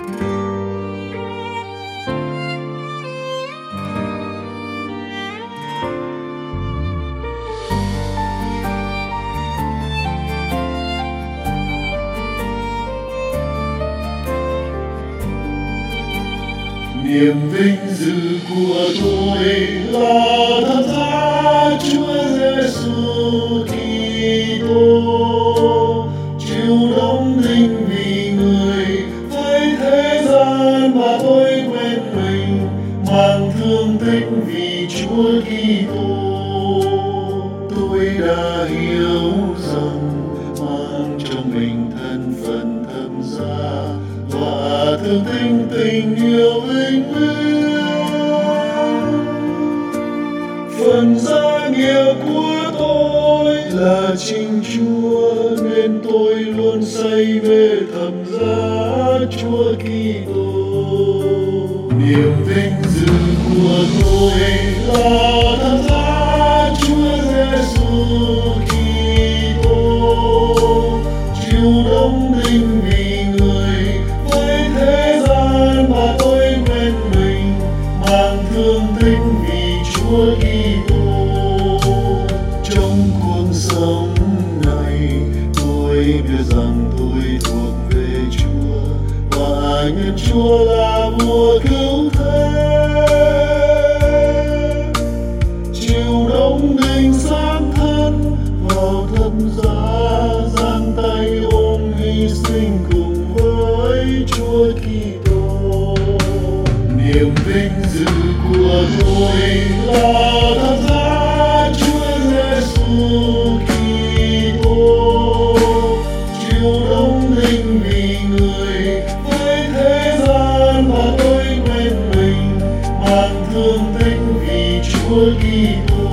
Niềm vinh dự của tôi là thánh giá Chúa Giêsu Kitô, chịu đóng đinh vì người với thế gian mà tôi quên mình, mang thương tích vì Chúa Kitô. Tôi đã hiểu rằng mang trong mình thân phận thập giá và thương tình tình yêu vinh quang. Phần gia nghiệp của tôi là chính Chúa, nên tôi luôn say mê thập giá Chúa Kitô. Niềm vinh dự của tôi là thập giá Chúa Giêsu Kitô, chịu đóng đinh vì người với thế gian mà tôi quên mình, mang thương tích vì Chúa Kitô. Trong cuộc sống này tôi biết rằng tôi thuộc về Chúa và nhận Chúa là vua cứu thế. Chịu đóng đinh xác thân vào thập giá, giang tay ôm hy sinh cùng với Chúa Kitô. Niềm vinh dự của tôi là thập giá Chúa Giêsu Kitô, chịu đóng đinh vì người với thế gian mà tôi quên mình, mang thương tích vì Chúa Kitô.